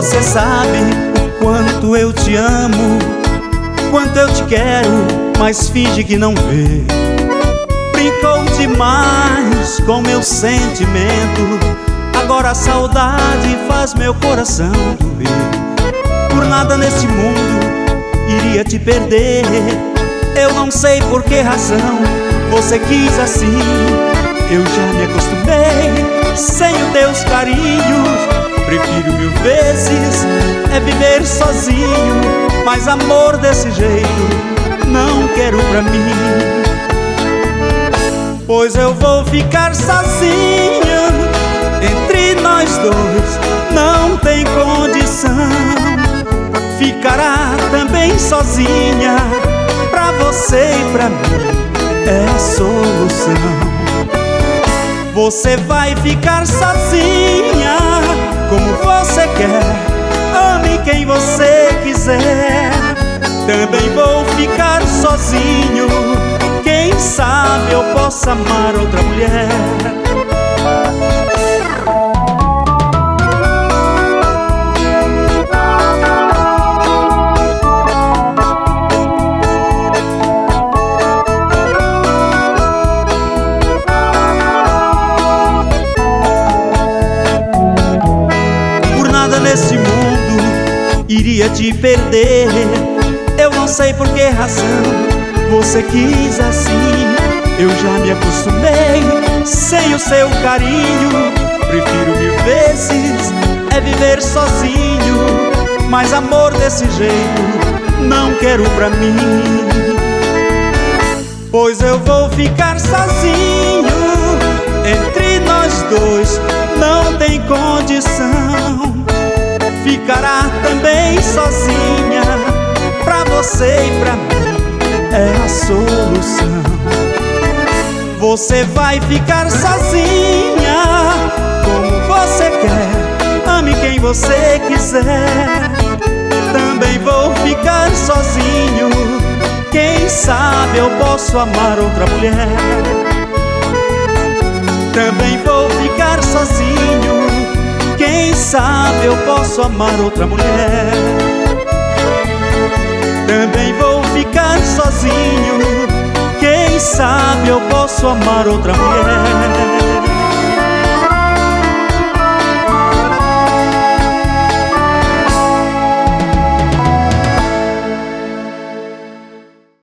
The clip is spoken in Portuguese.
Você sabe o quanto eu te amo, quanto eu te quero, mas finge que não vê. Brincou demais com meu sentimento, agora a saudade faz meu coração doer. Por nada neste mundo iria te perder. Eu não sei por que razão você quis assim. Eu já me acostumei sem os teus carinhos. Prefiro 1000 vezes viver sozinho, mas amor desse jeito não quero pra mim. Pois eu vou ficar sozinha, entre nós dois não tem condição. Ficará também sozinha, pra você e pra mim é a solução. Você vai ficar sozinha, como você quer, ame quem você quiser. Também vou ficar sozinho, quem sabe eu possa amar outra mulher. Nesse mundo iria te perder. Eu não sei por que razão você quis assim. Eu já me acostumei sem o seu carinho. Prefiro 1000 vezes viver sozinho, mas amor desse jeito não quero pra mim. Pois eu vou ficar sozinho, entre nós dois não tem condição. Ficará também sozinha, pra você e pra mim é a solução. Você vai ficar sozinha, como você quer, ame quem você quiser. Também vou ficar sozinho, quem sabe eu posso amar outra mulher. Também vou ficar sozinho, quem sabe eu posso amar outra mulher. Também vou ficar sozinho, quem sabe eu posso amar outra mulher.